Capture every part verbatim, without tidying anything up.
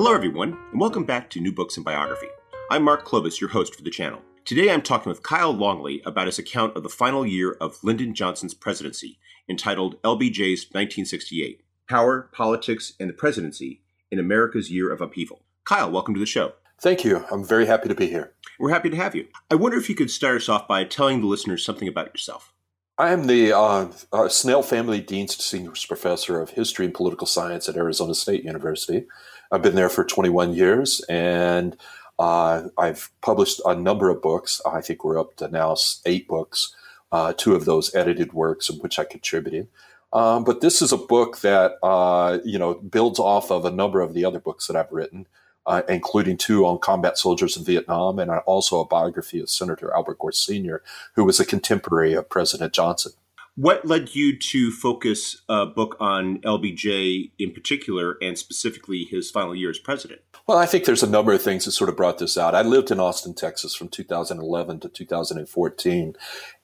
Hello, everyone, and welcome back to New Books in Biography. I'm Mark Clovis, your host for the channel. Today, I'm talking with Kyle Longley about his account of the final year of Lyndon Johnson's presidency, entitled L B J's nineteen sixty-eight, Power, Politics, and the Presidency in America's Year of Upheaval. Kyle, welcome to the show. Thank you. I'm very happy to be here. We're happy to have you. I wonder if you could start us off by telling the listeners something about yourself. I am the uh, uh, Snell Family Dean's Distinguished Professor of History and Political Science at Arizona State University. I've been there for twenty-one years, and uh, I've published a number of books. I think we're up to now eight books, uh, two of those edited works in which I contributed. Um, but this is a book that, uh, you know, builds off of a number of the other books that I've written, uh, including two on combat soldiers in Vietnam, and also a biography of Senator Albert Gore Senior, who was a contemporary of President Johnson. What led you to focus a book on L B J in particular, and specifically his final year as president? Well, I think there's a number of things that sort of brought this out. I lived in Austin, Texas from two thousand eleven to two thousand fourteen,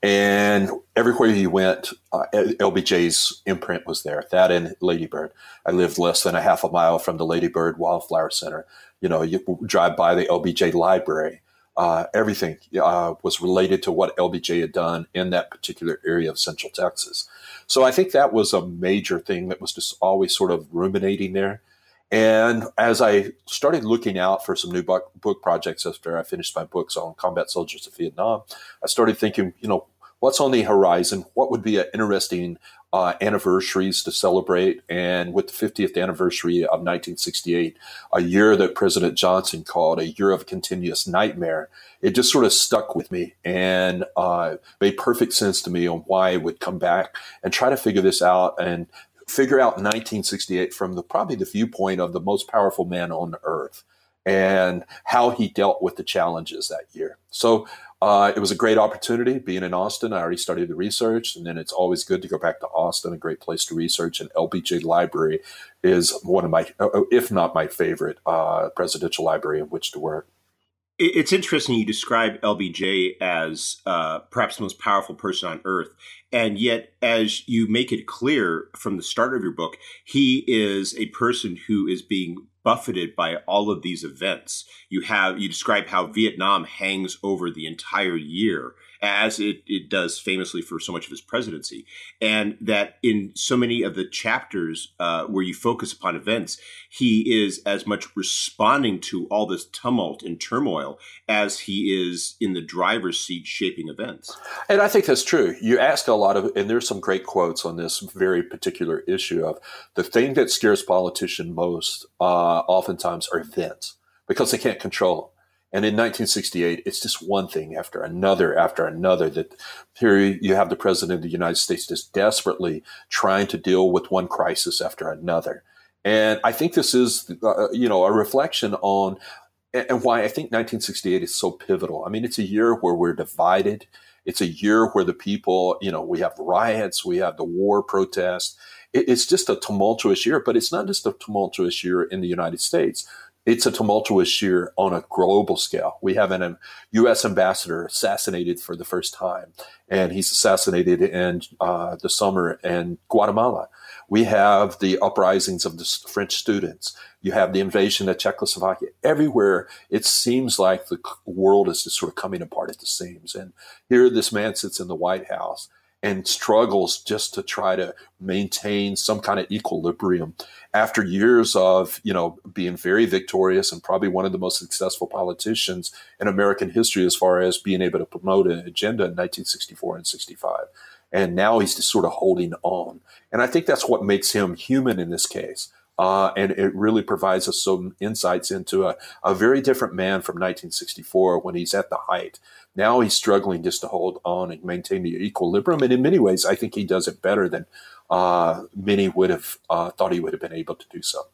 and everywhere you went, uh, L B J's imprint was there, that and Lady Bird. I lived less than a half a mile from the Lady Bird Wildflower Center. You know, you drive by the L B J Library. Uh, everything uh, was related to what L B J had done in that particular area of Central Texas. So I think that was a major thing that was just always sort of ruminating there. And as I started looking out for some new book, book projects after I finished my books on combat soldiers of Vietnam, I started thinking, you know, what's on the horizon? What would be an interesting uh, anniversaries to celebrate? And with the fiftieth anniversary of nineteen sixty-eight, a year that President Johnson called a year of continuous nightmare, it just sort of stuck with me and uh, made perfect sense to me on why I would come back and try to figure this out and figure out nineteen sixty-eight from the probably the viewpoint of the most powerful man on earth and how he dealt with the challenges that year. So uh, it was a great opportunity being in Austin. I already studied the research, and then it's always good to go back to Austin, a great place to research. And L B J Library is one of my, if not my favorite, uh, presidential library in which to work. It's interesting you describe L B J as uh, perhaps the most powerful person on earth. And yet, as you make it clear from the start of your book, he is a person who is being buffeted by all of these events. You have, you describe how Vietnam hangs over the entire year, as it, it does famously for so much of his presidency. And that in so many of the chapters uh, where you focus upon events, he is as much responding to all this tumult and turmoil as he is in the driver's seat shaping events. And I think that's true. You ask a lot of, and there's some great quotes on this very particular issue of the thing that scares politicians most uh, oftentimes are events because they can't control them. And in nineteen sixty-eight, it's just one thing after another after another that here you have the president of the United States just desperately trying to deal with one crisis after another. And I think this is, uh, you know, a reflection on and why I think nineteen sixty-eight is so pivotal. I mean, it's a year where we're divided. It's a year where the people, you know, we have riots, we have the war protests. It's just a tumultuous year, but it's not just a tumultuous year in the United States. It's a tumultuous year on a global scale. We have an U S ambassador assassinated for the first time, and he's assassinated in uh, the summer in Guatemala. We have the uprisings of the French students. You have the invasion of Czechoslovakia. Everywhere, it seems like the world is just sort of coming apart at the seams. And here this man sits in the White House and struggles just to try to maintain some kind of equilibrium after years of, you know, being very victorious and probably one of the most successful politicians in American history as far as being able to promote an agenda in nineteen sixty-four and sixty-five. And now he's just sort of holding on. And I think that's what makes him human in this case. Uh, and it really provides us some insights into a, a very different man from nineteen sixty-four when he's at the height. Now he's struggling just to hold on and maintain the equilibrium. And in many ways, I think he does it better than uh, many would have uh, thought he would have been able to do so.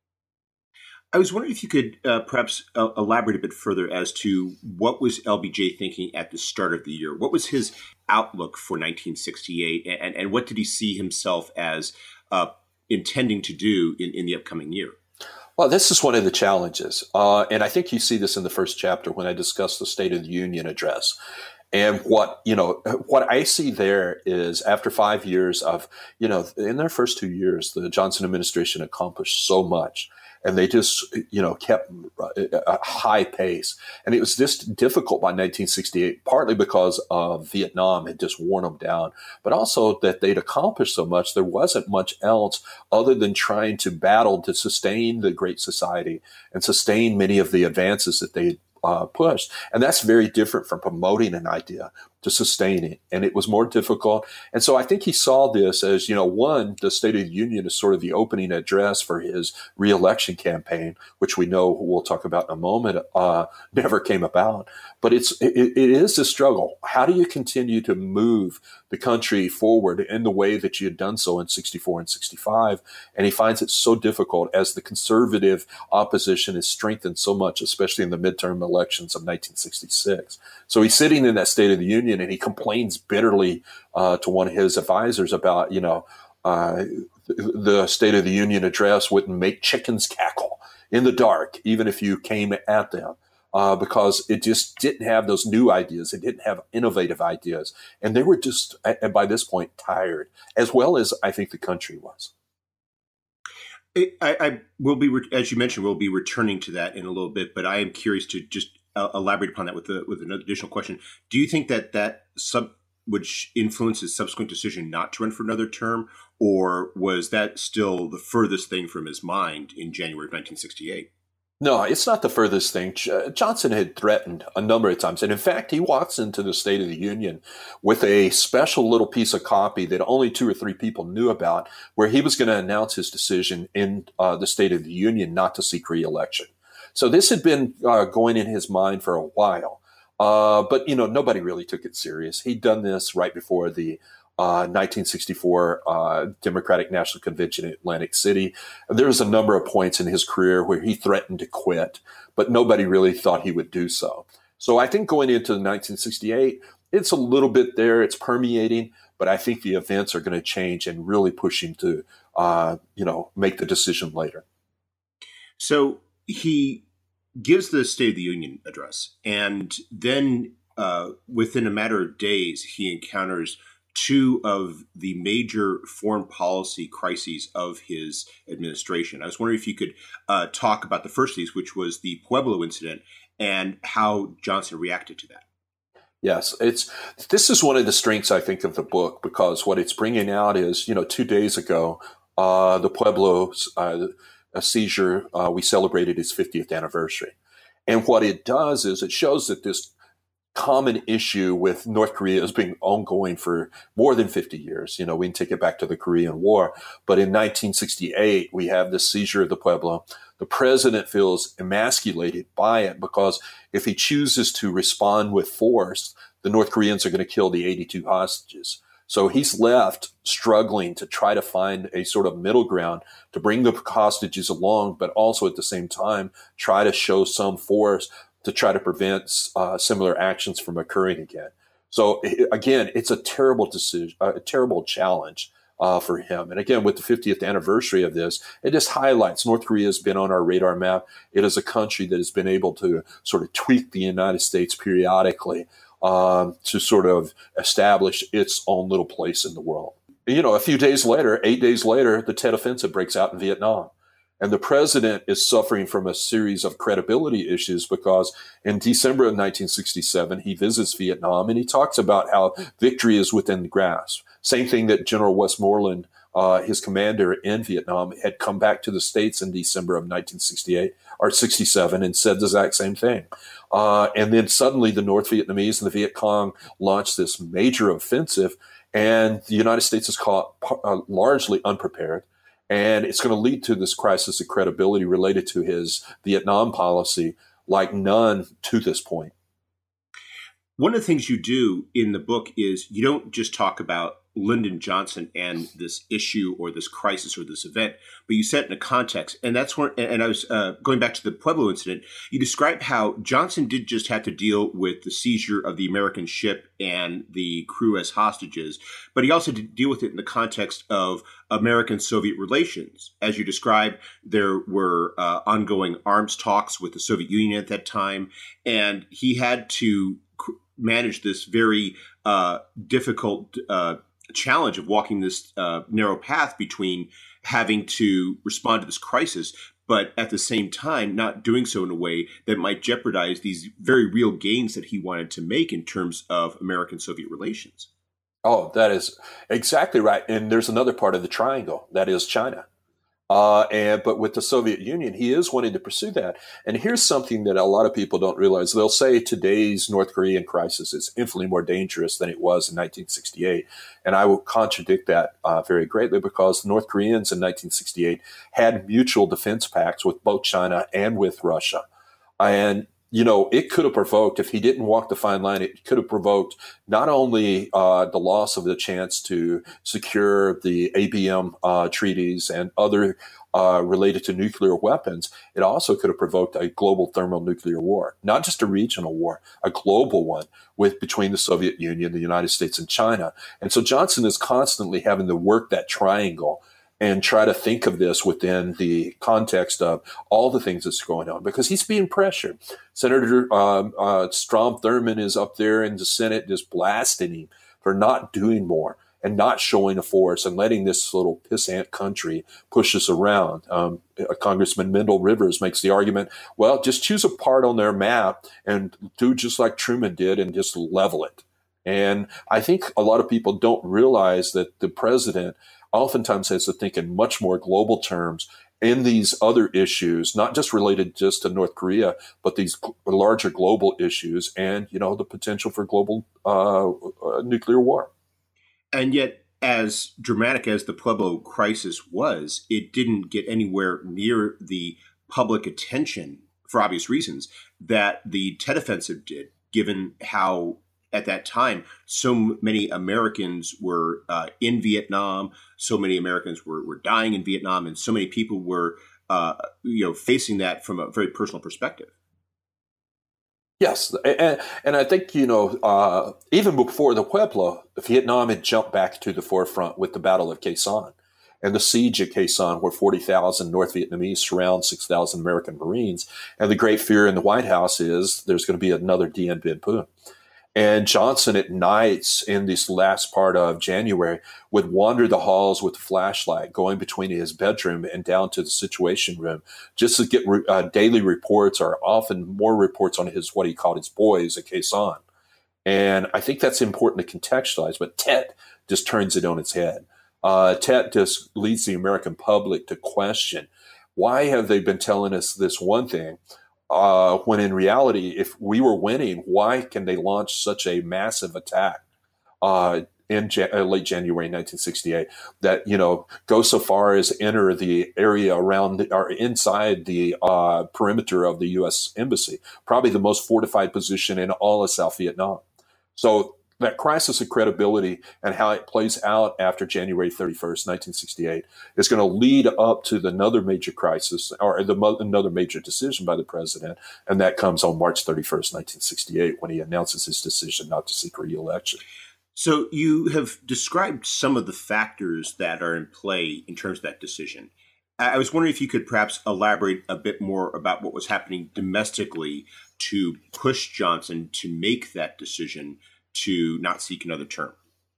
I was wondering if you could uh, perhaps uh, elaborate a bit further as to what was L B J thinking at the start of the year? What was his outlook for nineteen sixty-eight? And, and what did he see himself as uh, intending to do in, in the upcoming year? Well, this is one of the challenges. Uh, and I think you see this in the first chapter when I discuss the State of the Union address. And what, you know, what I see there is after five years of, you know, in their first two years, the Johnson administration accomplished so much. and they just, you know, kept a high pace. And it was just difficult by nineteen sixty-eight, partly because of Vietnam had just worn them down, but also that they'd accomplished so much. There wasn't much else other than trying to battle to sustain the Great Society and sustain many of the advances that they uh, pushed. And that's very different from promoting an idea to sustain it. And it was more difficult. And so I think he saw this as, you know, one, the State of the Union is sort of the opening address for his reelection campaign, which we know we'll talk about in a moment, uh, never came about. But it's it, it is a struggle. How do you continue to move the country forward in the way that you had done so in sixty-four and sixty-five? And he finds it so difficult as the conservative opposition is strengthened so much, especially in the midterm elections of nineteen sixty-six. So he's sitting in that State of the Union and he complains bitterly uh, to one of his advisors about, you know, uh, the State of the Union address wouldn't make chickens cackle in the dark, even if you came at them. Uh, because it just didn't have those new ideas. It didn't have innovative ideas. And they were just, and by this point, tired, as well as I think the country was. I, I will be, as you mentioned, we'll be returning to that in a little bit, but I am curious to just uh, elaborate upon that with the, with an additional question. Do you think that that sub, which influenced his subsequent decision not to run for another term, or was that still the furthest thing from his mind in January of nineteen sixty-eight? No, it's not the furthest thing. Johnson had threatened a number of times. And in fact, he walks into the State of the Union with a special little piece of copy that only two or three people knew about, where he was going to announce his decision in uh, the State of the Union not to seek re-election. So this had been uh, going in his mind for a while. Uh, but, you know, nobody really took it serious. He'd done this right before the Uh, nineteen sixty-four uh, Democratic National Convention in Atlantic City. There was a number of points in his career where he threatened to quit, but nobody really thought he would do so. So I think going into nineteen sixty-eight, it's a little bit there, it's permeating, but I think the events are going to change and really push him to, uh, you know, make the decision later. So he gives the State of the Union address, and then uh, within a matter of days, he encounters two of the major foreign policy crises of his administration. I was wondering if you could uh, talk about the first of these, which was the Pueblo incident, and how Johnson reacted to that. Yes, it's this is one of the strengths, I think, of the book, because what it's bringing out is, you know, two days ago, uh, the Pueblo uh, a seizure, uh, we celebrated its fiftieth anniversary. And what it does is it shows that this common issue with North Korea has been ongoing for more than fifty years. You know, we can take it back to the Korean War. But in nineteen sixty-eight, we have the seizure of the Pueblo. The president feels emasculated by it because if he chooses to respond with force, the North Koreans are going to kill the eighty-two hostages. So he's left struggling to try to find a sort of middle ground to bring the hostages along, but also at the same time, try to show some force to try to prevent uh, similar actions from occurring again. So again, it's a terrible decision, a terrible challenge uh, for him. And again, with the fiftieth anniversary of this, it just highlights North Korea has been on our radar map. It is a country that has been able to sort of tweak the United States periodically um, to sort of establish its own little place in the world. You know, a few days later, eight days later, the Tet Offensive breaks out in Vietnam. And the president is suffering from a series of credibility issues because in December of nineteen sixty-seven, he visits Vietnam and he talks about how victory is within the grasp. Same thing that General Westmoreland, uh, his commander in Vietnam, had come back to the States in December of nineteen sixty-eight or sixty-seven and said the exact same thing. Uh, and then suddenly the North Vietnamese and the Viet Cong launched this major offensive, and the United States is caught uh, largely unprepared. And it's going to lead to this crisis of credibility related to his Vietnam policy like none to this point. One of the things you do in the book is you don't just talk about Lyndon Johnson and this issue or this crisis or this event, but you set it in a context. And that's where, and I was uh, going back to the Pueblo incident, you describe how Johnson did just have to deal with the seizure of the American ship and the crew as hostages, but he also did deal with it in the context of American-Soviet relations. As you described, there were uh, ongoing arms talks with the Soviet Union at that time, and he had to manage this very uh, difficult uh, challenge of walking this uh, narrow path between having to respond to this crisis, but at the same time, not doing so in a way that might jeopardize these very real gains that he wanted to make in terms of American-Soviet relations. Oh, that is exactly right. And there's another part of the triangle, that is China. Uh, and but with the Soviet Union, he is wanting to pursue that. And here's something that a lot of people don't realize. They'll say today's North Korean crisis is infinitely more dangerous than it was in nineteen sixty-eight. And I will contradict that uh, very greatly, because the North Koreans in nineteen sixty-eight had mutual defense pacts with both China and with Russia. And you know, it could have provoked, if he didn't walk the fine line, it could have provoked not only uh, the loss of the chance to secure the A B M uh, treaties and other uh, related to nuclear weapons, it also could have provoked a global thermonuclear war, not just a regional war, a global one with between the Soviet Union, the United States, and China. And so Johnson is constantly having to work that triangle and try to think of this within the context of all the things that's going on, because he's being pressured. Senator um, uh, Strom Thurmond is up there in the Senate just blasting him for not doing more and not showing a force and letting this little pissant country push us around. Um, Congressman Mendel Rivers makes the argument, well, just choose a part on their map and do just like Truman did and just level it. And I think a lot of people don't realize that the president oftentimes has to think in much more global terms in these other issues, not just related just to North Korea, but these larger global issues and, you know, the potential for global uh, uh, nuclear war. And yet, as dramatic as the Pueblo crisis was, it didn't get anywhere near the public attention, for obvious reasons, that the Tet Offensive did, given how at that time, so many Americans were uh, in Vietnam, so many Americans were, were dying in Vietnam, and so many people were, uh, you know, facing that from a very personal perspective. Yes, and, and I think, you know, uh, even before the Pueblo, Vietnam had jumped back to the forefront with the Battle of Khe Sanh and the siege at Khe Sanh, where forty thousand North Vietnamese surround six thousand American Marines. And the great fear in the White House is there's going to be another Dien Bien Phu. And Johnson at nights in this last part of January would wander the halls with a flashlight, going between his bedroom and down to the Situation Room, just to get uh, daily reports, or often more reports on his, what he called his boys at Khe Sanh. And I think that's important to contextualize, but Tet just turns it on its head. Uh, Tet just leads the American public to question, why have they been telling us this one thing? Uh, when in reality, if we were winning, why can they launch such a massive attack uh, in Jan- uh, late January nineteen sixty-eight that, you know, go so far as enter the area around the, or inside the uh, perimeter of the U S Embassy, probably the most fortified position in all of South Vietnam. So that crisis of credibility and how it plays out after January thirty-first, nineteen sixty-eight is going to lead up to the another major crisis, or the another major decision by the president. And that comes on March thirty-first, nineteen sixty-eight, when he announces his decision not to seek re-election. So you have described some of the factors that are in play in terms of that decision. I was wondering if you could perhaps elaborate a bit more about what was happening domestically to push Johnson to make that decision to not seek another term.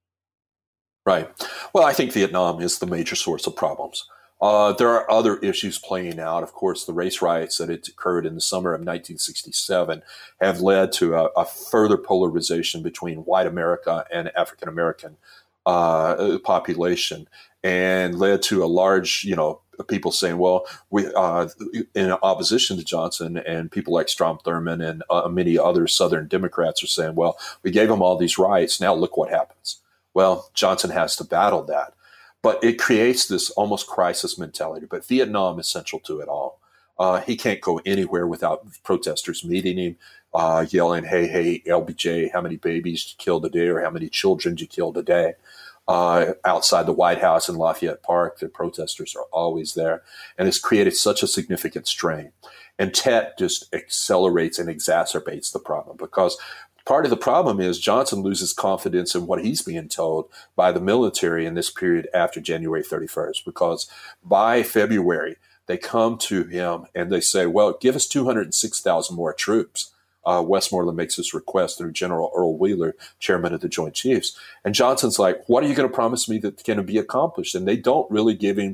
Right. Well, I think Vietnam is the major source of problems. Uh, there are other issues playing out. Of course, the race riots that had occurred in the summer of nineteen sixty-seven have led to a, a further polarization between white America and African American uh, population, and led to a large, you know, people saying, well, we, uh, in opposition to Johnson, and people like Strom Thurmond and uh, many other Southern Democrats are saying, well, we gave them all these rights. Now look what happens. Well, Johnson has to battle that. But it creates this almost crisis mentality. But Vietnam is central to it all. Uh, he can't go anywhere without protesters meeting him, uh, yelling, hey, hey, L B J, how many babies did you kill today, or how many children did you kill today? Uh, outside the White House in Lafayette Park, the protesters are always there. And it's created such a significant strain. And Tet just accelerates and exacerbates the problem, because part of the problem is Johnson loses confidence in what he's being told by the military in this period after January thirty-first, because by February, they come to him and they say, well, give us two hundred six thousand more troops. Uh, Westmoreland makes this request through General Earl Wheeler, chairman of the Joint Chiefs. And Johnson's like, what are you going to promise me that can be accomplished? And they don't really give him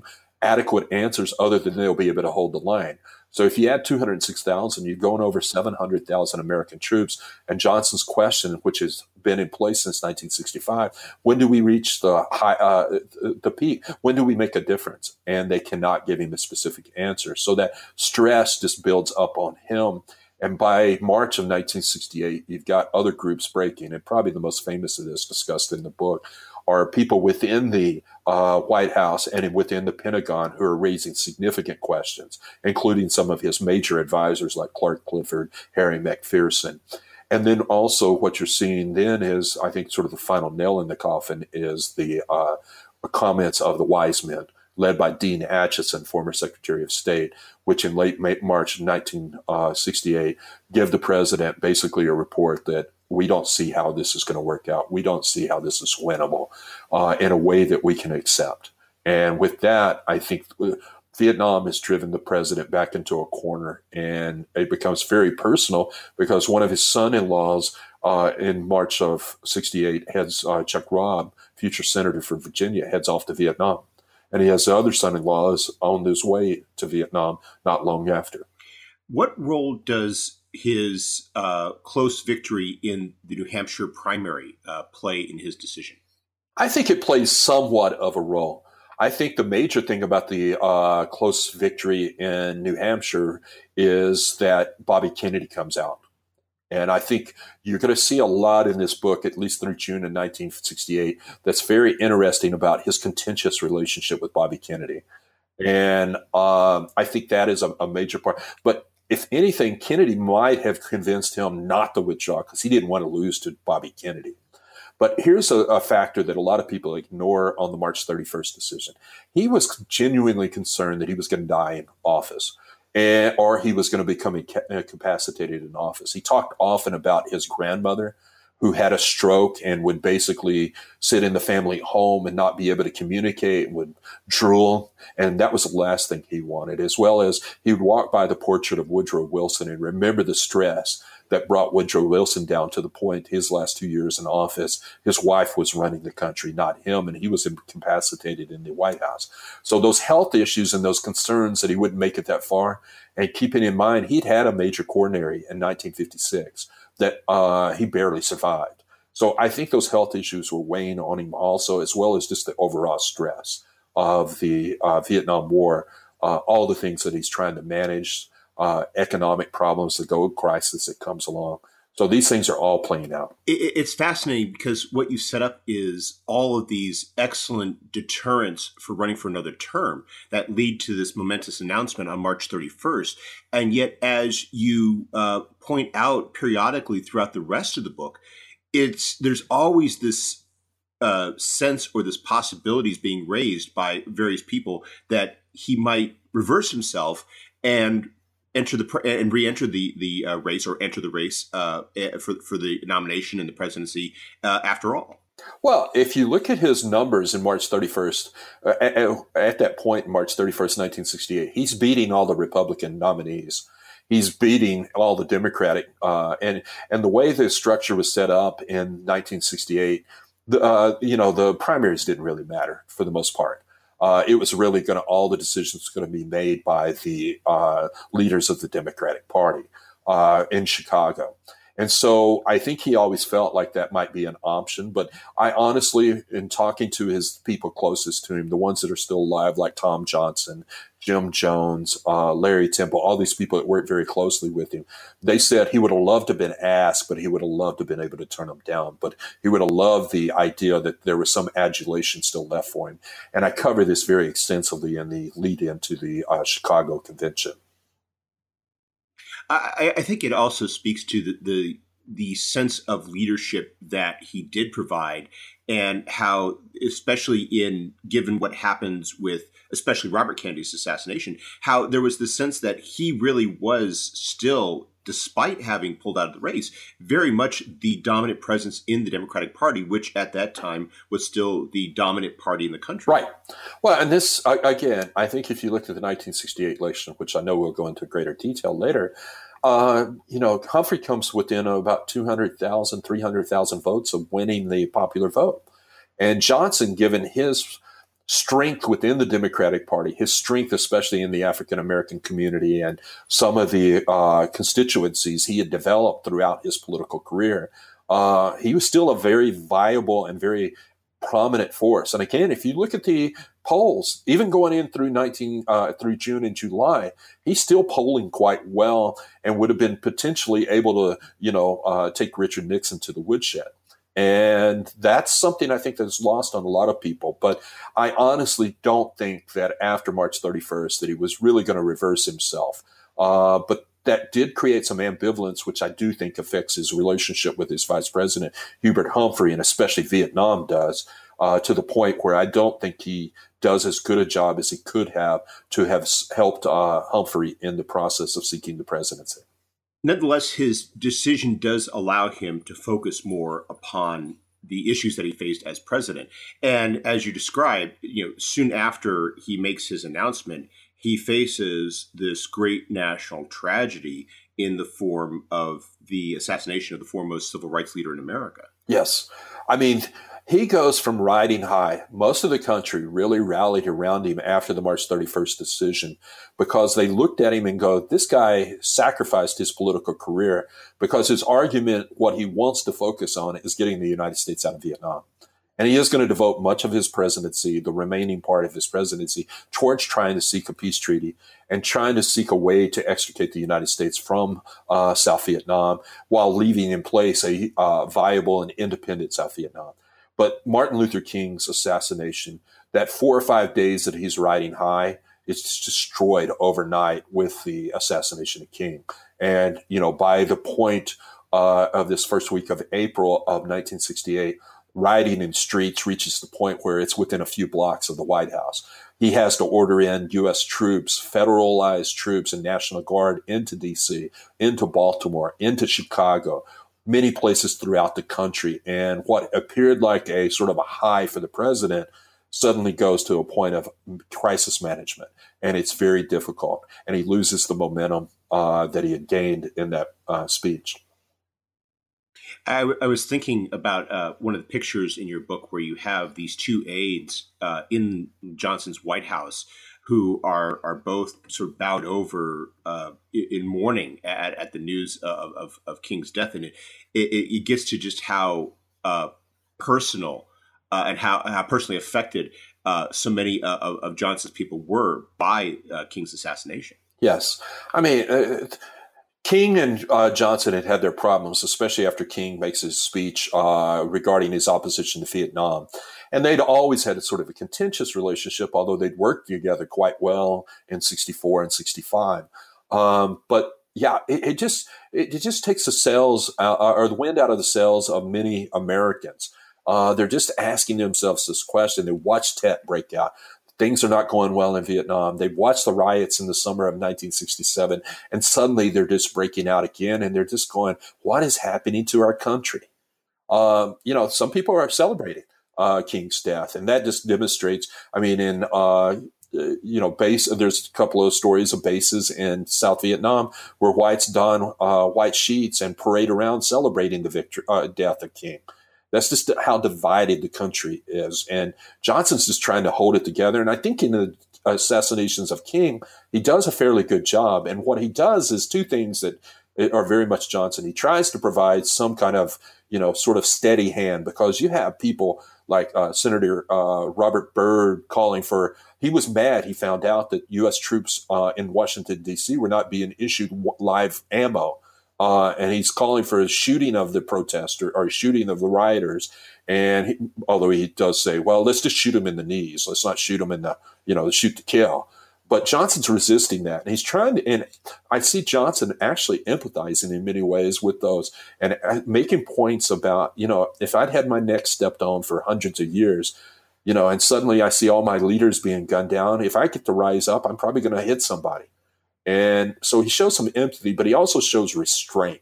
adequate answers other than they'll be able to hold the line. So if you add two hundred six thousand, you're going over seven hundred thousand American troops. And Johnson's question, which has been in place since nineteen sixty-five, when do we reach the high, uh, the peak? When do we make a difference? And they cannot give him a specific answer. So that stress just builds up on him. And by March of nineteen sixty-eight, you've got other groups breaking. And probably the most famous of this, discussed in the book, are people within the uh, White House and within the Pentagon who are raising significant questions, including some of his major advisors like Clark Clifford, Harry McPherson. And then also what you're seeing then is, I think, sort of the final nail in the coffin is the uh, comments of the wise men, led by Dean Acheson, former Secretary of State, which in late May, March of nineteen sixty-eight give the president basically a report that we don't see how this is going to work out. We don't see how this is winnable uh, in a way that we can accept. And with that, I think Vietnam has driven the president back into a corner, and it becomes very personal because one of his son-in-laws uh, in March of sixty-eight heads, uh, Chuck Robb, future senator from Virginia, heads off to Vietnam. And he has other son-in-laws on his way to Vietnam not long after. What role does his uh, close victory in the New Hampshire primary uh, play in his decision? I think it plays somewhat of a role. I think the major thing about the uh, close victory in New Hampshire is that Bobby Kennedy comes out. And I think you're going to see a lot in this book, at least through June of nineteen sixty-eight, that's very interesting about his contentious relationship with Bobby Kennedy. And um, I think that is a, a major part. But if anything, Kennedy might have convinced him not to withdraw because he didn't want to lose to Bobby Kennedy. But here's a, a factor that a lot of people ignore on the March thirty-first decision. He was genuinely concerned that he was going to die in office, and, or he was going to become incapacitated in office. He talked often about his grandmother, who had a stroke and would basically sit in the family home and not be able to communicate, would drool. And that was the last thing he wanted, as well as he would walk by the portrait of Woodrow Wilson and remember the stress that brought Woodrow Wilson down to the point his last two years in office, his wife was running the country, not him, and he was incapacitated in the White House. So those health issues and those concerns that he wouldn't make it that far, and keeping in mind he'd had a major coronary in nineteen fifty-six that uh, he barely survived. So I think those health issues were weighing on him also, as well as just the overall stress of the uh, Vietnam War, uh, all the things that he's trying to manage, uh, economic problems, the gold crisis that comes along. So these things are all playing out. It's fascinating because what you set up is all of these excellent deterrents for running for another term that lead to this momentous announcement on March thirty-first. And yet, as you uh, point out periodically throughout the rest of the book, it's there's always this uh, sense or this possibilities being raised by various people that he might reverse himself and enter the and re-enter the the uh, race or enter the race uh, for for the nomination and the presidency uh, after all. Well, if you look at his numbers in March thirty-first, uh, at, at that point, March thirty-first, nineteen sixty-eight, he's beating all the Republican nominees. He's beating all the Democratic, uh, and and the way the structure was set up in nineteen sixty-eight, the, uh, you know, the primaries didn't really matter for the most part. Uh, it was really going to, all the decisions were going to be made by the uh, leaders of the Democratic Party uh, in Chicago. And so I think he always felt like that might be an option. But I honestly, in talking to his people closest to him, the ones that are still alive, like Tom Johnson, Jim Jones, uh, Larry Temple, all these people that worked very closely with him, they said he would have loved to have been asked, but he would have loved to have been able to turn them down. But he would have loved the idea that there was some adulation still left for him. And I cover this very extensively in the lead into the uh, Chicago Convention. I, I think it also speaks to the, the the sense of leadership that he did provide, and how, especially in given what happens with, especially Robert Kennedy's assassination, how there was the sense that he really was still, despite having pulled out of the race, very much the dominant presence in the Democratic Party, which at that time was still the dominant party in the country. Right. Well, and this, again, I think if you looked at the nineteen sixty-eight election, which I know we'll go into greater detail later, uh, you know, Humphrey comes within about two hundred thousand, three hundred thousand votes of winning the popular vote. And Johnson, given his strength within the Democratic Party, his strength, especially in the African American community and some of the uh, constituencies he had developed throughout his political career, uh, he was still a very viable and very prominent force. And again, if you look at the polls, even going in through nineteen uh, through June and July, he's still polling quite well and would have been potentially able to, you know, uh, take Richard Nixon to the woodshed. And that's something I think that's lost on a lot of people. But I honestly don't think that after March thirty-first that he was really going to reverse himself. Uh, but that did create some ambivalence, which I do think affects his relationship with his vice president, Hubert Humphrey, and especially Vietnam does, uh, to the point where I don't think he does as good a job as he could have to have helped uh, Humphrey in the process of seeking the presidency. Nonetheless, his decision does allow him to focus more upon the issues that he faced as president. And as you described, you know, soon after he makes his announcement, he faces this great national tragedy in the form of the assassination of the foremost civil rights leader in America. Yes. I mean, he goes from riding high. Most of the country really rallied around him after the March thirty-first decision because they looked at him and go, this guy sacrificed his political career because his argument, what he wants to focus on is getting the United States out of Vietnam. And he is going to devote much of his presidency, the remaining part of his presidency, towards trying to seek a peace treaty and trying to seek a way to extricate the United States from uh, South Vietnam while leaving in place a uh, viable and independent South Vietnam. But Martin Luther King's assassination, that four or five days that he's riding high, is destroyed overnight with the assassination of King. And, you know, by the point uh, of this first week of April of nineteen sixty-eight, rioting in streets reaches the point where it's within a few blocks of the White House. He has to order in U S troops, federalized troops and National Guard into D C, into Baltimore, into Chicago, many places throughout the country. And what appeared like a sort of a high for the president suddenly goes to a point of crisis management. And it's very difficult. And he loses the momentum uh, that he had gained in that uh, speech. I, w- I was thinking about uh, one of the pictures in your book where you have these two aides uh, in Johnson's White House who are are both sort of bowed over uh, in mourning at, at the news of, of, of King's death. And it, it, it gets to just how uh, personal uh, and how, how personally affected uh, so many uh, of, of Johnson's people were by uh, King's assassination. Yes. I mean, uh, King and uh, Johnson had had their problems, especially after King makes his speech uh, regarding his opposition to Vietnam. And they'd always had a sort of a contentious relationship, although they'd worked together quite well in sixty-four and sixty-five. Um, but yeah, it, it just it, it just takes the sails uh, or the wind out of the sails of many Americans. Uh, they're just asking themselves this question. They watch Tet break out. Things are not going well in Vietnam. They've watched the riots in the summer of nineteen sixty-seven, and suddenly they're just breaking out again, and they're just going, what is happening to our country? Um, you know, some people are celebrating uh, King's death, and that just demonstrates, I mean, in, uh, you know, base, there's a couple of stories of bases in South Vietnam where whites don uh, white sheets and parade around celebrating the victory, uh, death of King. That's just how divided the country is. And Johnson's just trying to hold it together. And I think in the assassinations of King, he does a fairly good job. And what he does is two things that are very much Johnson. He tries to provide some kind of, you know, sort of steady hand, because you have people like uh, Senator uh, Robert Byrd calling for, he was mad. He found out that U S troops uh, in Washington, D C were not being issued live ammo. Uh, and he's calling for a shooting of the protester or shooting of the rioters. And he, although he does say, well, let's just shoot them in the knees. Let's not shoot them in the, you know, shoot to kill. But Johnson's resisting that. And he's trying to, and I see Johnson actually empathizing in many ways with those and making points about, you know, if I'd had my neck stepped on for hundreds of years, you know, and suddenly I see all my leaders being gunned down, if I get to rise up, I'm probably going to hit somebody. And so he shows some empathy, but he also shows restraint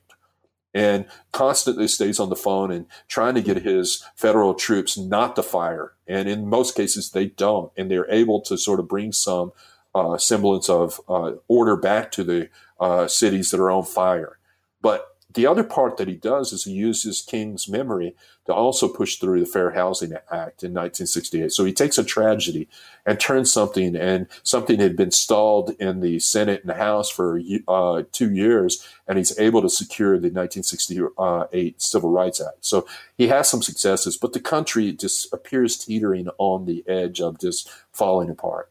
and constantly stays on the phone and trying to get his federal troops not to fire. And in most cases, they don't. And they're able to sort of bring some uh, semblance of uh, order back to the uh, cities that are on fire. But the other part that he does is he uses King's memory to also push through the Fair Housing Act in nineteen sixty-eight. So he takes a tragedy and turns something, and something had been stalled in the Senate and the House for uh, two years, and he's able to secure the nineteen sixty-eight Civil Rights Act. So he has some successes, but the country just appears teetering on the edge of just falling apart.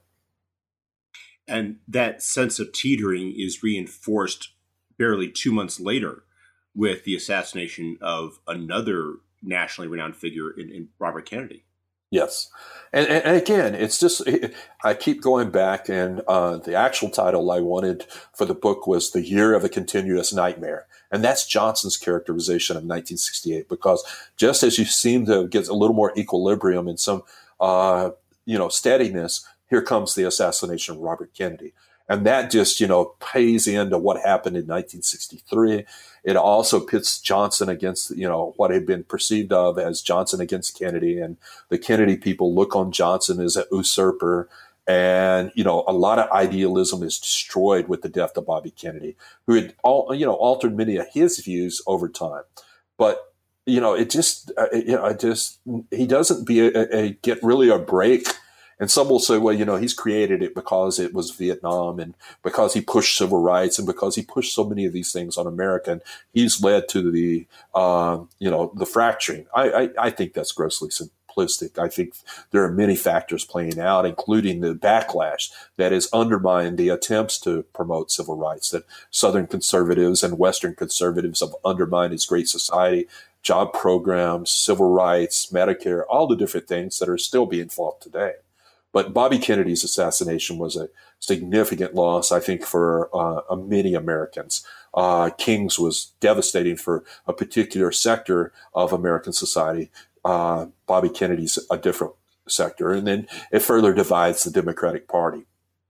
And that sense of teetering is reinforced barely two months later with the assassination of another nationally renowned figure in, in Robert Kennedy. Yes. And, and, and again, it's just, I keep going back, and uh, the actual title I wanted for the book was The Year of a Continuous Nightmare. And that's Johnson's characterization of nineteen sixty-eight, because just as you seem to get a little more equilibrium and some, uh, you know, steadiness, here comes the assassination of Robert Kennedy. And that just, you know, pays into what happened in nineteen sixty-three. It also pits Johnson against, you know, what had been perceived of as Johnson against Kennedy. And the Kennedy people look on Johnson as an usurper. And, you know, a lot of idealism is destroyed with the death of Bobby Kennedy, who had, all, you know, altered many of his views over time. But, you know, it just, uh, you know, it just, he doesn't be a, a, get really a break. And some will say, well, you know, he's created it because it was Vietnam and because he pushed civil rights and because he pushed so many of these things on America. And he's led to the, um, you know, the fracturing. I, I, I think that's grossly simplistic. I think there are many factors playing out, including the backlash that has undermined the attempts to promote civil rights, that Southern conservatives and Western conservatives have undermined his great society, job programs, civil rights, Medicare, all the different things that are still being fought today. But Bobby Kennedy's assassination was a significant loss, I think, for uh, many Americans. Uh, King's was devastating for a particular sector of American society. Uh, Bobby Kennedy's a different sector. And then it further divides the Democratic Party.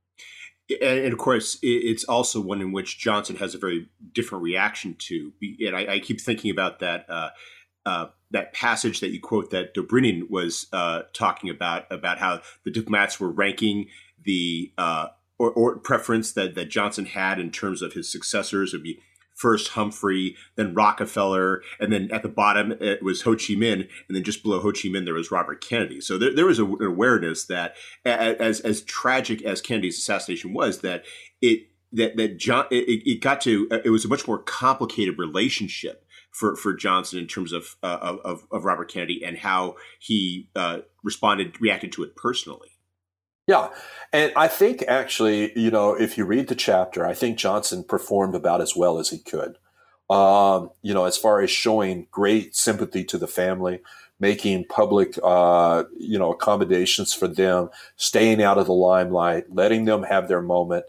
And of course, it's also one in which Johnson has a very different reaction to. And I, I keep thinking about that uh, uh, that passage that you quote that Dobrynin was uh, talking about, about how the diplomats were ranking the uh, or, or preference that, that Johnson had in terms of his successors. It would be first Humphrey, then Rockefeller, and then at the bottom it was Ho Chi Minh, and then just below Ho Chi Minh there was Robert Kennedy. So there, there was a, an awareness that, as as tragic as Kennedy's assassination was, that it that that John it, it got to it was a much more complicated relationship for, for Johnson in terms of, uh, of of Robert Kennedy and how he uh, responded, reacted to it personally. Yeah. And I think actually, you know, if you read the chapter, I think Johnson performed about as well as he could. Um, you know, as far as showing great sympathy to the family, making public, uh, you know, accommodations for them, staying out of the limelight, letting them have their moment,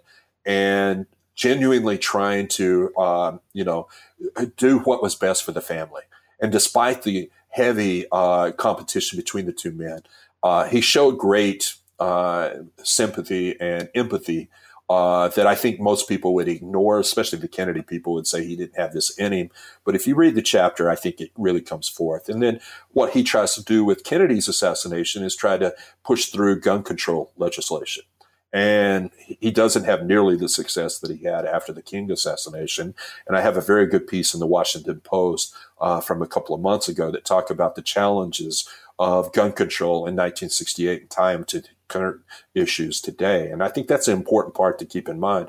and genuinely trying to, um, you know, do what was best for the family. And despite the heavy uh, competition between the two men, uh, he showed great uh, sympathy and empathy uh, that I think most people would ignore, especially the Kennedy people would say he didn't have this in him. But if you read the chapter, I think it really comes forth. And then what he tries to do with Kennedy's assassination is try to push through gun control legislation. And he doesn't have nearly the success that he had after the King assassination. And I have a very good piece in the Washington Post uh, from a couple of months ago that talk about the challenges of gun control in nineteen sixty-eight and tie them to current issues today. And I think that's an important part to keep in mind.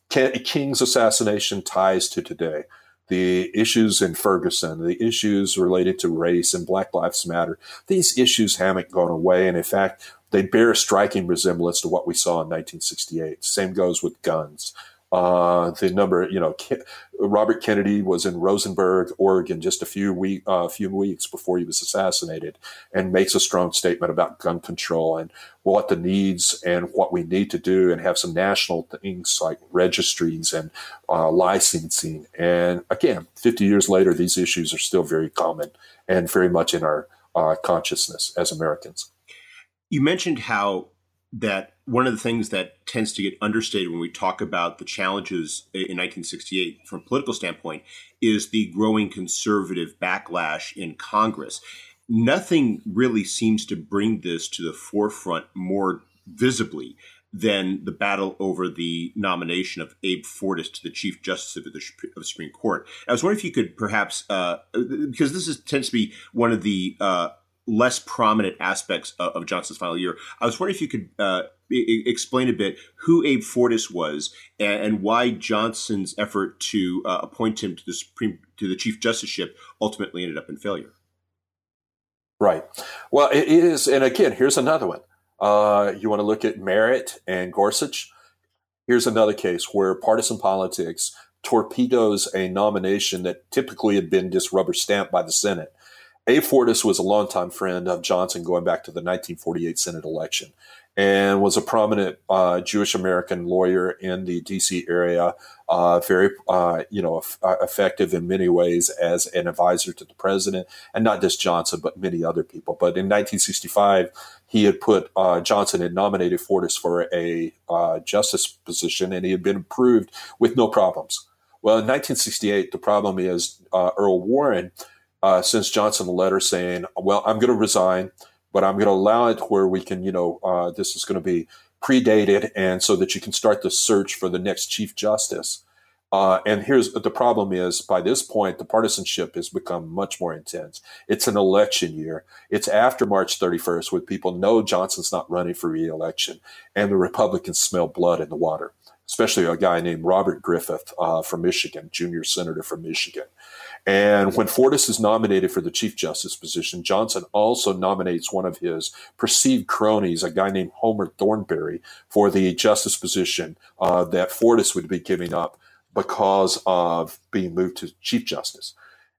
King's assassination ties to today. The issues in Ferguson, the issues related to race and Black Lives Matter, these issues haven't gone away. And in fact, they bear a striking resemblance to what we saw in nineteen sixty-eight. Same goes with guns. Uh, the number, you know, Ke- Robert Kennedy was in Rosenberg, Oregon, just a few week, uh, few weeks before he was assassinated, and makes a strong statement about gun control and what the needs and what we need to do, and have some national things like registries and uh, licensing. And again, fifty years later, these issues are still very common and very much in our uh, consciousness as Americans. You mentioned how that one of the things that tends to get understated when we talk about the challenges in nineteen sixty-eight from a political standpoint is the growing conservative backlash in Congress. Nothing really seems to bring this to the forefront more visibly than the battle over the nomination of Abe Fortas to the Chief Justice of the, of the Supreme Court. I was wondering if you could perhaps, uh, because this is, tends to be one of the uh, less prominent aspects of, of Johnson's final year, I was wondering if you could uh, I- explain a bit who Abe Fortas was and, and why Johnson's effort to uh, appoint him to the Supreme to the Chief Justiceship ultimately ended up in failure. Right. Well, it is, and again, here's another one. Uh, you want to look at Merritt and Gorsuch? Here's another case where partisan politics torpedoes a nomination that typically had been just rubber stamped by the Senate. Abe Fortas was a longtime friend of Johnson going back to the nineteen forty-eight Senate election and was a prominent uh, Jewish American lawyer in the D C area, uh, very uh, you know f- effective in many ways as an advisor to the president, and not just Johnson, but many other people. But in nineteen sixty-five, he had put uh, Johnson had nominated Fortas for a uh, justice position, and he had been approved with no problems. Well, in nineteen sixty-eight, the problem is uh, Earl Warren uh, sends Johnson a letter saying, "Well, I'm going to resign, but I'm going to allow it where we can, you know, uh, this is going to be predated, and so that you can start the search for the next Chief Justice." Uh, and here's the problem is, by this point, the partisanship has become much more intense. It's an election year. It's after March thirty-first, where people know Johnson's not running for re-election, and the Republicans smell blood in the water, especially a guy named Robert Griffith uh, from Michigan, junior senator from Michigan. And when Fortas is nominated for the Chief Justice position, Johnson also nominates one of his perceived cronies, a guy named Homer Thornberry, for the justice position uh, that Fortas would be giving up because of being moved to Chief Justice.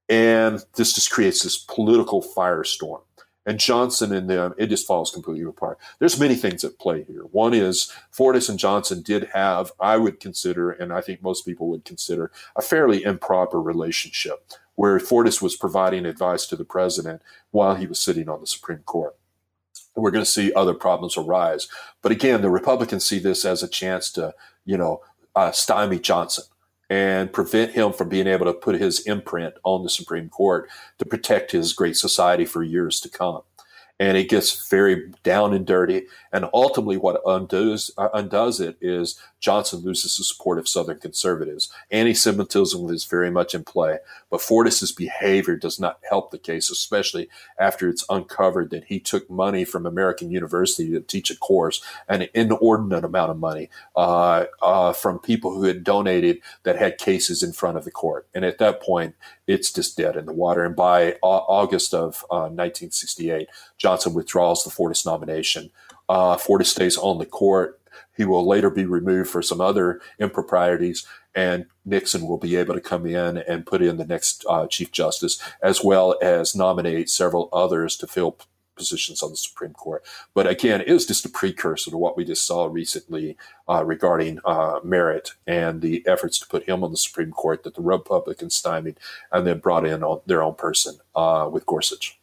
And this just creates this political firestorm. And Johnson and them, it just falls completely apart. There's many things at play here. One is Fortas and Johnson did have, I would consider, and I think most people would consider, a fairly improper relationship where Fortas was providing advice to the president while he was sitting on the Supreme Court. We're going to see other problems arise. But again, the Republicans see this as a chance to, you know, uh, stymie Johnson and prevent him from being able to put his imprint on the Supreme Court to protect his great society for years to come. And it gets very down and dirty. And ultimately what undoes, uh, undoes it is Johnson loses the support of Southern conservatives. Anti-Semitism is very much in play. But Fortas's behavior does not help the case, especially after it's uncovered that he took money from American University to teach a course, an inordinate amount of money uh, uh, from people who had donated that had cases in front of the court. And at that point, it's just dead in the water. And by uh, August of uh, nineteen sixty-eight, Johnson withdraws the Fortas nomination. Uh, Fortas stays on the court. He will later be removed for some other improprieties, and Nixon will be able to come in and put in the next uh, Chief Justice, as well as nominate several others to fill p- positions on the Supreme Court. But again, it was just a precursor to what we just saw recently uh, regarding uh, Merritt and the efforts to put him on the Supreme Court that the Republicans stymied and then brought in on their own person uh, with Gorsuch.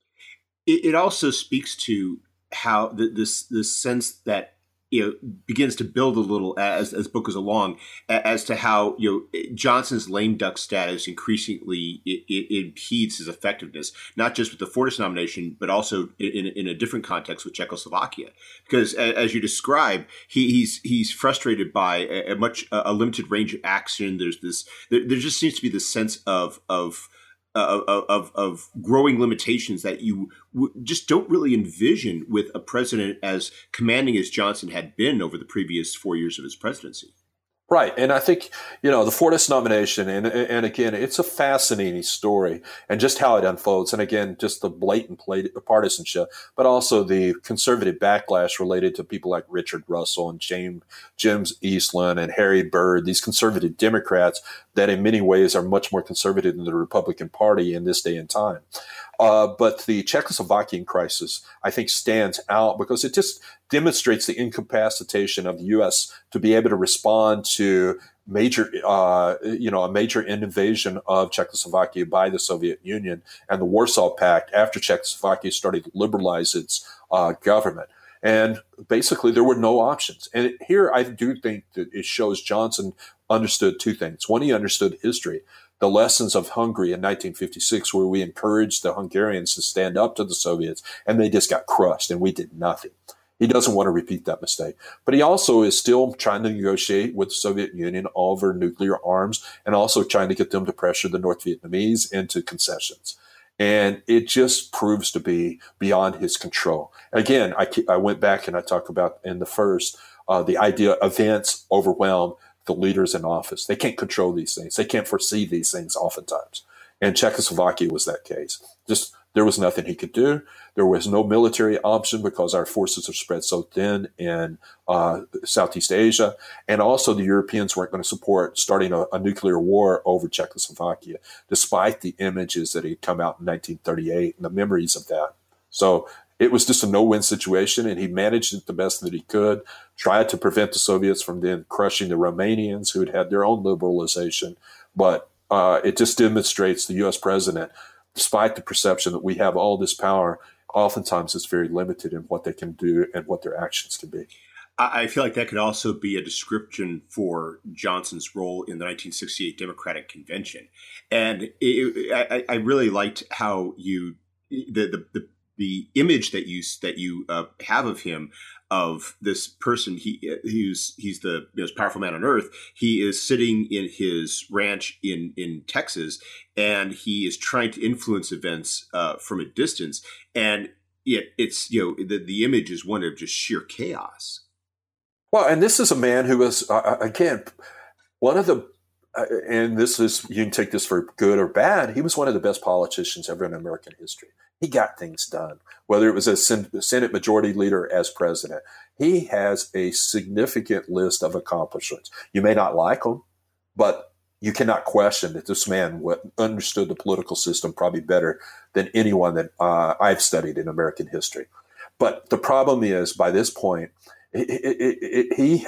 It, it also speaks to how the, this this sense that you know begins to build a little as as book goes along, as to how you know Johnson's lame duck status increasingly it, it impedes his effectiveness, not just with the Fortas nomination, but also in in a different context with Czechoslovakia. Because as you describe, he, he's he's frustrated by a, a much a limited range of action. There's this there, there just seems to be this sense of of Uh, of, of growing limitations that you w- just don't really envision with a president as commanding as Johnson had been over the previous four years of his presidency. Right. And I think, you know, the Fortas nomination, and and again, it's a fascinating story and just how it unfolds. And again, just the blatant partisanship, but also the conservative backlash related to people like Richard Russell and James, James Eastland and Harry Byrd, these conservative Democrats that in many ways are much more conservative than the Republican Party in this day and time. Uh, but the Czechoslovakian crisis, I think, stands out because it just demonstrates the incapacitation of the U S to be able to respond to major, uh, you know, a major invasion of Czechoslovakia by the Soviet Union and the Warsaw Pact after Czechoslovakia started to liberalize its uh, government. And basically, there were no options. And here I do think that it shows Johnson understood two things. One, he understood history. The lessons of Hungary in nineteen fifty-six, where we encouraged the Hungarians to stand up to the Soviets, and they just got crushed, and we did nothing. He doesn't want to repeat that mistake. But he also is still trying to negotiate with the Soviet Union over nuclear arms and also trying to get them to pressure the North Vietnamese into concessions. And it just proves to be beyond his control. Again, I, I went back and I talked about in the first, uh, the idea events overwhelm the leaders in office. They can't control these things. They can't foresee these things oftentimes. And Czechoslovakia was that case. Just there was nothing he could do. There was no military option because our forces are spread so thin in uh, Southeast Asia. And also the Europeans weren't going to support starting a, a nuclear war over Czechoslovakia, despite the images that had come out in nineteen thirty-eight and the memories of that. So it was just a no-win situation, and he managed it the best that he could, tried to prevent the Soviets from then crushing the Romanians who had had their own liberalization. But uh, it just demonstrates the U S president, despite the perception that we have all this power, oftentimes it's very limited in what they can do and what their actions can be. I feel like that could also be a description for Johnson's role in the nineteen sixty-eight Democratic Convention. And it, I, I really liked how you the the the, the image that you that you uh, have of him, of this person. He he's he's the most powerful man on earth. He is sitting in his ranch in in Texas, and he is trying to influence events uh, from a distance. And it, it's you know the the image is one of just sheer chaos. Well, and this is a man who was, uh, again, one of the, uh, and this is, you can take this for good or bad, he was one of the best politicians ever in American history. He got things done, whether it was as Senate Majority Leader as president. He has a significant list of accomplishments. You may not like him, but you cannot question that this man understood the political system probably better than anyone that uh, I've studied in American history. But the problem is, by this point, It, it, it, he,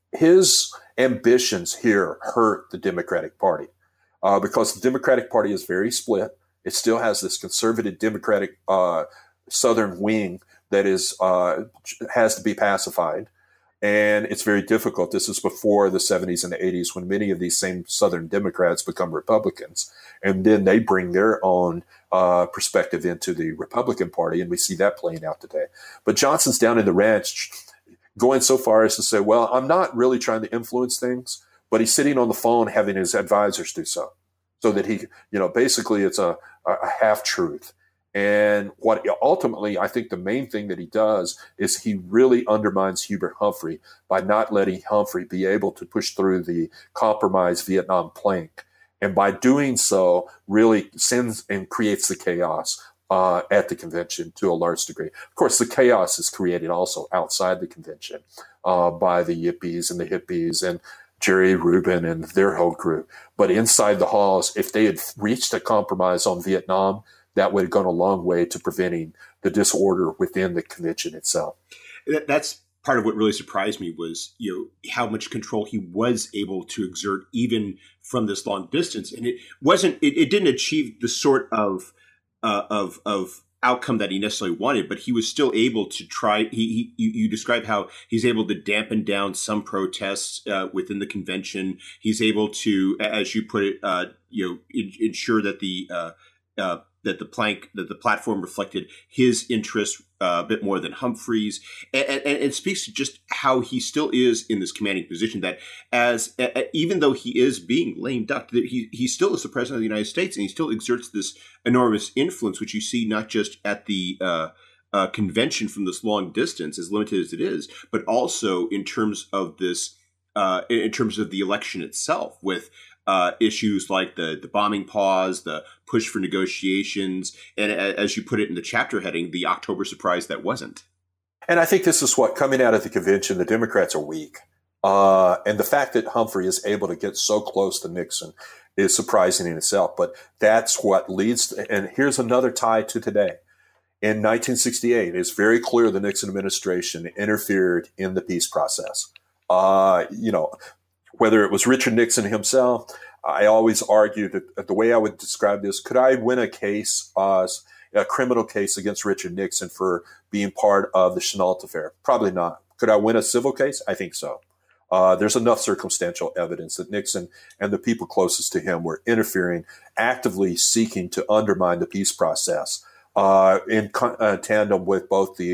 his ambitions here hurt the Democratic Party uh, because the Democratic Party is very split. It still has this conservative Democratic uh, Southern wing that is uh, has to be pacified, and it's very difficult. This is before the seventies and the eighties when many of these same Southern Democrats become Republicans, and then they bring their own uh, perspective into the Republican Party, and we see that playing out today. But Johnson's down in the ranch, going so far as to say, well, I'm not really trying to influence things, but he's sitting on the phone having his advisors do so, so that he, you know, basically it's a, a half-truth. And what ultimately, I think the main thing that he does is he really undermines Hubert Humphrey by not letting Humphrey be able to push through the compromise Vietnam plank. And by doing so, really sends and creates the chaos Uh, at the convention to a large degree. Of course, the chaos is created also outside the convention uh, by the Yippies and the hippies and Jerry Rubin and their whole group. But inside the halls, if they had reached a compromise on Vietnam, that would have gone a long way to preventing the disorder within the convention itself. That's part of what really surprised me was, you know, how much control he was able to exert even from this long distance. And it wasn't, it, it didn't achieve the sort of Uh, of of outcome that he necessarily wanted, but he was still able to try. He, he you, you describe how he's able to dampen down some protests uh, within the convention. He's able to, as you put it, uh, you know, in, ensure that the uh, uh, that the plank that the platform reflected his interests uh, a bit more than Humphrey's, and, and, and it speaks to just how he still is in this commanding position. That as uh, even though he is being lame ducked, that he he still is the president of the United States, and he still exerts this enormous influence, which you see not just at the uh, uh, convention from this long distance, as limited as it is, but also in terms of this, uh, in terms of the election itself, with uh, issues like the the bombing pause, the push for negotiations, and as you put it in the chapter heading, the October surprise that wasn't. And I think this is what, coming out of the convention, the Democrats are weak. Uh, and the fact that Humphrey is able to get so close to Nixon is surprising in itself. But that's what leads to, and here's another tie to today. In nineteen sixty-eight, it's very clear the Nixon administration interfered in the peace process. Uh, you know, whether it was Richard Nixon himself, I always argue that the way I would describe this, could I win a case, uh, a criminal case against Richard Nixon for being part of the Chenault affair? Probably not. Could I win a civil case? I think so. Uh, there's enough circumstantial evidence that Nixon and the people closest to him were interfering, actively seeking to undermine the peace process uh, in uh, tandem with both the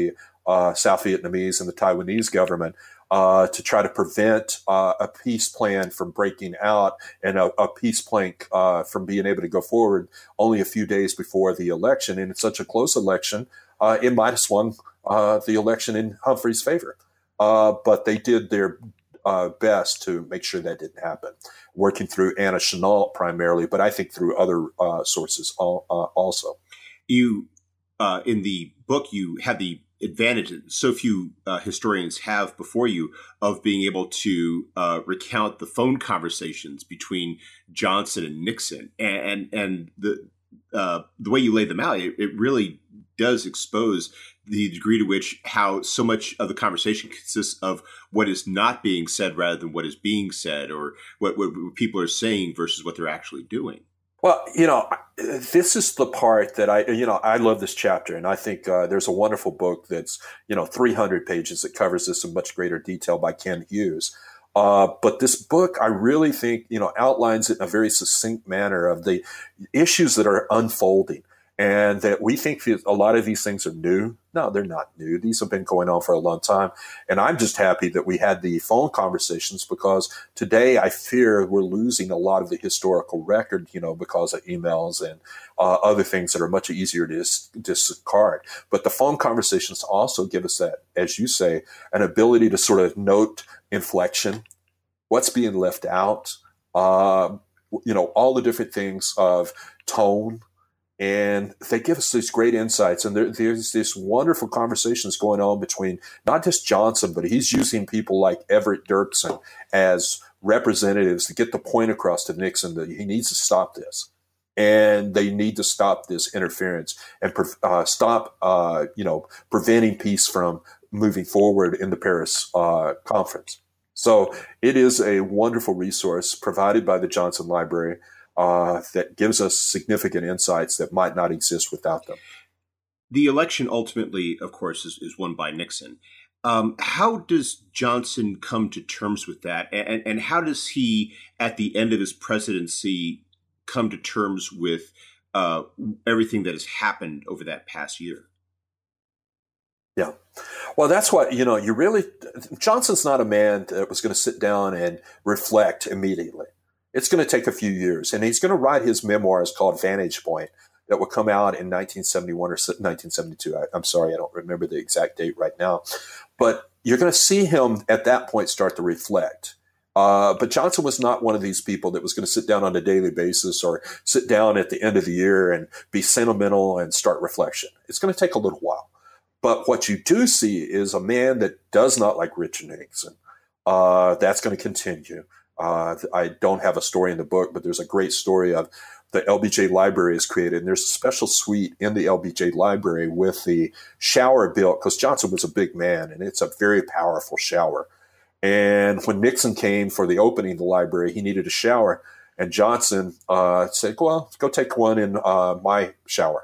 uh, South Vietnamese and the Taiwanese government uh, to try to prevent uh, a peace plan from breaking out and a, a peace plank uh, from being able to go forward only a few days before the election. And in such a close election, uh, it might have swung uh, the election in Humphrey's favor. Uh, but they did their uh, best to make sure that didn't happen, working through Anna Chennault primarily, but I think through other uh, sources all, uh, also. You, uh, in the book, you had the advantage that so few uh, historians have before you of being able to uh, recount the phone conversations between Johnson and Nixon, and and, and the uh, the way you lay them out, it, it really does expose the degree to which how so much of the conversation consists of what is not being said rather than what is being said, or what, what people are saying versus what they're actually doing. Well, you know, this is the part that I, you know, I love this chapter. And I think uh, there's a wonderful book that's, you know, three hundred pages that covers this in much greater detail by Ken Hughes. Uh, but this book, I really think, you know, outlines it in a very succinct manner of the issues that are unfolding. And that we think a lot of these things are new. No, they're not new. These have been going on for a long time. And I'm just happy that we had the phone conversations, because today I fear we're losing a lot of the historical record, you know, because of emails and uh, other things that are much easier to dis- discard. But the phone conversations also give us that, as you say, an ability to sort of note inflection, what's being left out, uh, you know, all the different things of tone. And they give us these great insights. And there, there's this wonderful conversations going on between not just Johnson, but he's using people like Everett Dirksen as representatives to get the point across to Nixon that he needs to stop this. And they need to stop this interference and uh, stop, uh, you know, preventing peace from moving forward in the Paris uh, conference. So it is a wonderful resource provided by the Johnson Library. Uh, that gives us significant insights that might not exist without them. The election ultimately, of course, is, is won by Nixon. Um, how does Johnson come to terms with that? And, and how does he, at the end of his presidency, come to terms with uh, everything that has happened over that past year? Yeah. Well, that's what, you know, you really, Johnson's not a man that was going to sit down and reflect immediately. It's going to take a few years, and he's going to write his memoirs called Vantage Point that will come out in nineteen seventy-one or nineteen seventy-two. I, I'm sorry, I don't remember the exact date right now. But you're going to see him at that point start to reflect. Uh, but Johnson was not one of these people that was going to sit down on a daily basis or sit down at the end of the year and be sentimental and start reflection. It's going to take a little while. But what you do see is a man that does not like Richard Nixon. Uh, that's going to continue. Uh, I don't have a story in the book, but there's a great story of the L B J library is created. And there's a special suite in the L B J library with the shower built, because Johnson was a big man, and it's a very powerful shower. And when Nixon came for the opening of the library, he needed a shower. And Johnson uh, said, well, go take one in uh, my shower.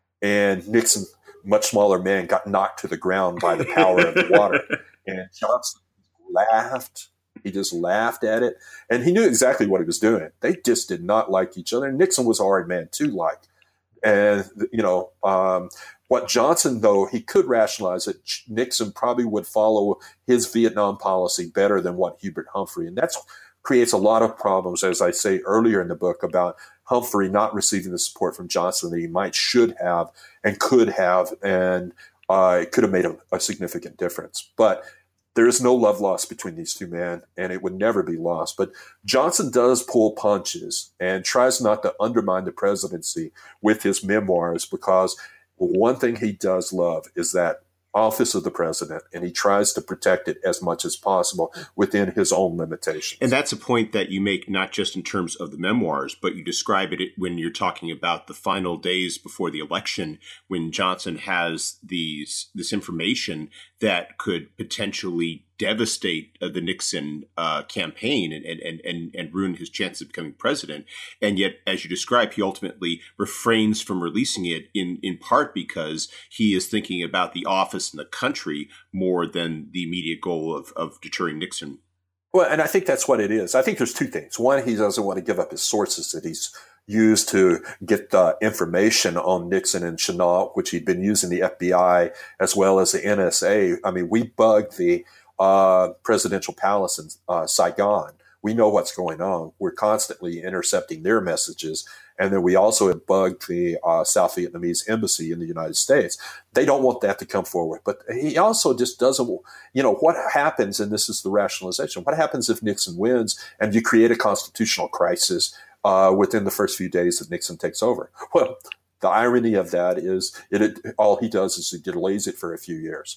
And Nixon, much smaller man, got knocked to the ground by the power of the water. And Johnson laughed. He just laughed at it, and he knew exactly what he was doing. They just did not like each other. And Nixon was a hard man to like. And, you know, um, what Johnson, though, he could rationalize that Nixon probably would follow his Vietnam policy better than what Hubert Humphrey. And that creates a lot of problems, as I say earlier in the book, about Humphrey not receiving the support from Johnson that he might, should have, and could have, and uh, it could have made a, a significant difference. But there is no love lost between these two men, and it would never be lost. But Johnson does pull punches and tries not to undermine the presidency with his memoirs, because one thing he does love is that office of the president, and he tries to protect it as much as possible within his own limitations. And that's a point that you make not just in terms of the memoirs, but you describe it when you're talking about the final days before the election, when Johnson has these this information that could potentially devastate uh, the Nixon uh, campaign and, and, and, and ruin his chances of becoming president. And yet, as you describe, he ultimately refrains from releasing it in, in part because he is thinking about the office and the country more than the immediate goal of, of deterring Nixon. Well, and I think that's what it is. I think there's two things. One, he doesn't want to give up his sources that he's used to get the information on Nixon and Chennault, which he'd been using the F B I as well as the N S A. I mean, we bugged the uh, presidential palace in uh, Saigon. We know what's going on. We're constantly intercepting their messages. And then we also have bugged the uh, South Vietnamese embassy in the United States. They don't want that to come forward. But he also just doesn't, you know, what happens, and this is the rationalization, what happens if Nixon wins and you create a constitutional crisis uh, within the first few days that Nixon takes over? Well, the irony of that is it, it all he does is he delays it for a few years.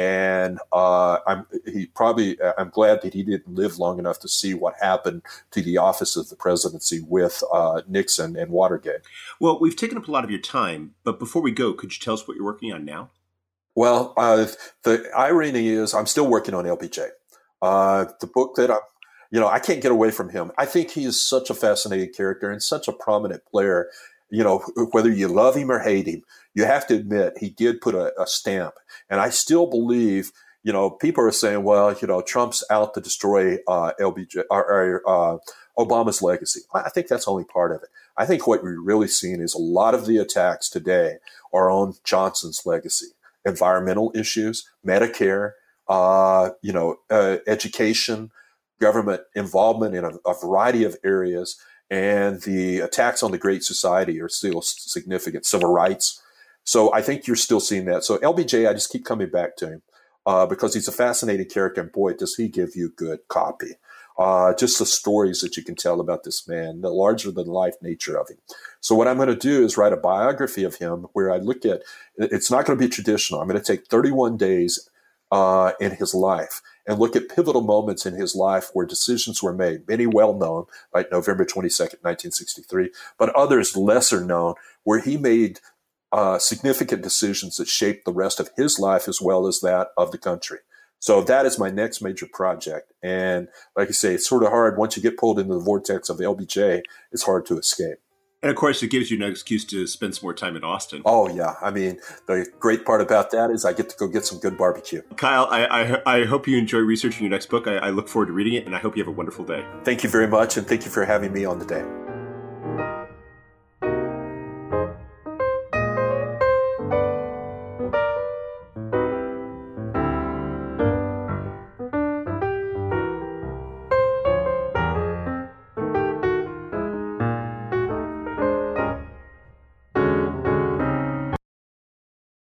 And uh, I'm he probably I'm glad that he didn't live long enough to see what happened to the office of the presidency with uh, Nixon and Watergate. Well, we've taken up a lot of your time, but before we go, could you tell us what you're working on now? Well, uh, the irony is I'm still working on L B J. Uh, the book that I'm, you know, I can't get away from him. I think he is such a fascinating character and such a prominent player. You know, whether you love him or hate him, you have to admit he did put a, a stamp. And I still believe, you know, people are saying, well, you know, Trump's out to destroy uh, L B J or, or uh, Obama's legacy. I think that's only part of it. I think what we're really seeing is a lot of the attacks today are on Johnson's legacy, environmental issues, Medicare, uh, you know, uh, education, government involvement in a, a variety of areas. And the attacks on the Great Society are still significant, civil rights. So I think you're still seeing that. So L B J, I just keep coming back to him uh, because he's a fascinating character. And boy, does he give you good copy. Uh, just the stories that you can tell about this man, the larger than life nature of him. So what I'm going to do is write a biography of him where I look at, it's not going to be traditional. I'm going to take thirty-one days uh, in his life and look at pivotal moments in his life where decisions were made, many well-known, like November twenty-second, nineteen sixty-three, but others lesser known, where he made uh, significant decisions that shaped the rest of his life as well as that of the country. So that is my next major project. And like I say, it's sort of hard. Once you get pulled into the vortex of L B J, it's hard to escape. And of course, it gives you no excuse to spend some more time in Austin. Oh, yeah. I mean, the great part about that is I get to go get some good barbecue. Kyle, I I, I hope you enjoy researching your next book. I, I look forward to reading it, and I hope you have a wonderful day. Thank you very much, and thank you for having me on the day.